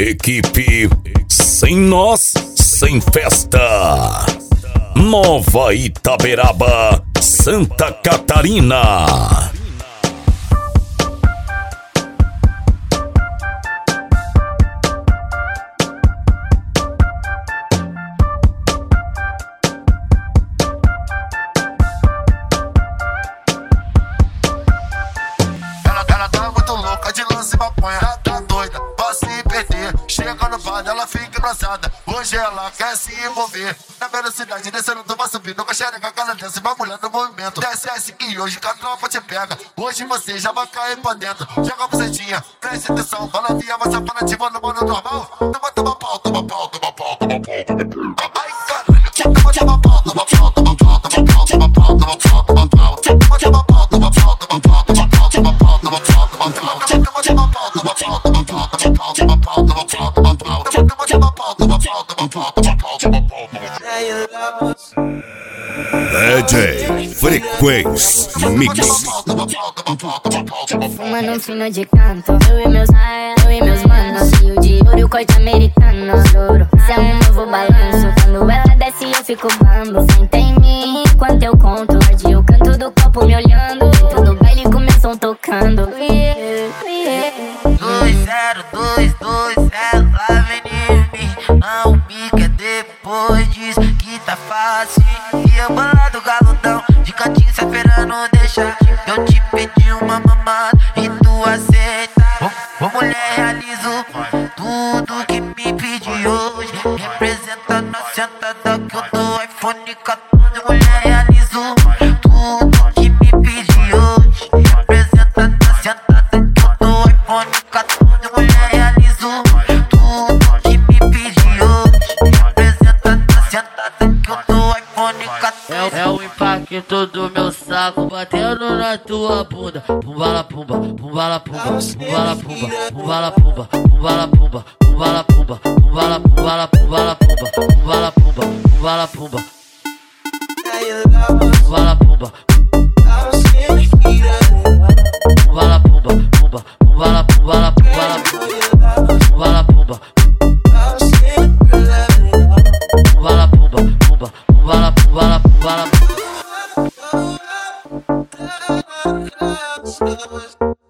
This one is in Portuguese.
Equipe Sem Nós, Sem Festa. Nova Itaberaba, Santa Catarina. Ela tá muito louca de lance e maconha, tá doida, pra se perder. Chega no bar, ela fica engraçada. Hoje ela quer se envolver. Na velocidade, descendo do vai subindo com a xereca, ela desce, uma mulher no movimento. Desce esse que hoje que a tropa te pega. Hoje você já vai cair pra dentro. Joga a bucetinha, preste atenção. Fala via, mas a fanativa no mundo normal. Toma pau, toma pau, toma pau, toma pau. Ai, caralho, toma pau, toma pau, toma pau, toma pau, toma pau, toma pau, toma pau. Toma pau, toma pau, toma pau, toma pau, toma pau, toma pau, toma pau. DJ Frequência Mix. Fumando um fino de canto, eu e meus manos. Rio de ouro, corte americano. Juro, isso é um novo balanço. Quando ela desce eu fico bambo. Senta em mim enquanto eu conto. Arde o canto do copo me olhando. Dentro do baile começam tocando. 2022, ela vem em mim. Não pica depois diz que tá fácil. E eu bolado galudão, de cantinho se esperando deixar. Eu te pedi uma mamada e tu aceita. Ô mulher, realizo tudo que me pedi hoje. Representa na sentada que eu dou iPhone 14. Mulher, realizo tudo que me pedi hoje. Representa na sentada que eu dou iPhone 14. Mulher, realizo tudo que me pedi hoje. Representa na sentada que eu dou iPhone 14. É o impacto do meu saco batendo na tua bunda. Pumbala pumba, pumbala pumba, pumbala pumba, pumbala pumba, pumbala pumba, pumbala pumba, pumbala pumbala pumbala pumba, pumbala pumba, pumbala pumba, pumbala pumba, pumbala pumba, pumba, pumbala pumbala pumbala pumbala pumba, pumbala pumba, pumba, pumbala pumbala pumbala.